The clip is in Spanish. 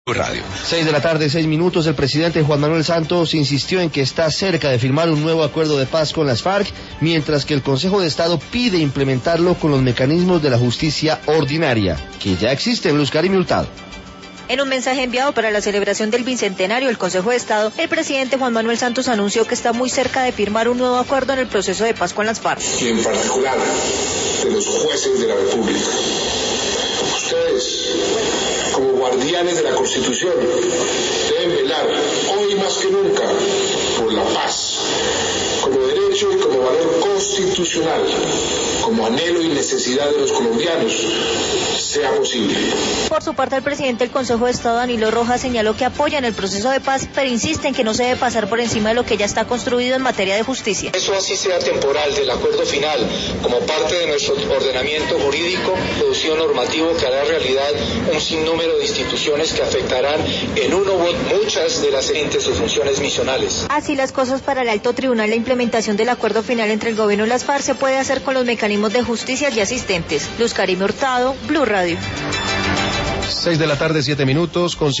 Radio. 6 de la tarde, 6 minutos. El presidente Juan Manuel Santos insistió en que está cerca de firmar un nuevo acuerdo de paz con las FARC, mientras que el Consejo de Estado pide implementarlo con los mecanismos de la justicia ordinaria, que ya existen. Luz Karim Hurtado. En un mensaje enviado para la celebración del bicentenario del Consejo de Estado, el presidente Juan Manuel Santos anunció que está muy cerca de firmar un nuevo acuerdo en el proceso de paz con las FARC. Y en particular de los jueces de la República. Ustedes, como guardianes de la Constitución, deben velar hoy más que nunca por la paz, como derecho y como valor constitucional, como anhelo y necesidad de los colombianos, sea posible. Por su parte, el presidente del Consejo de Estado, Danilo Rojas, señaló que apoyan el proceso de paz, pero insiste en que no se debe pasar por encima de lo que ya está construido en materia de justicia. Eso así sea temporal del acuerdo final, como parte de nuestro ordenamiento jurídico, producción normativo que hará realidad un sinnúmero de instituciones que afectarán en uno u muchas de las entes o funciones misionales. Así las cosas, para el Alto Tribunal, la implementación del acuerdo final entre el gobierno y las FARC se puede hacer con los mecanismos de justicia ya existentes. Luz Karim Hurtado, Blue Radio. 6 de la tarde, 7 minutos.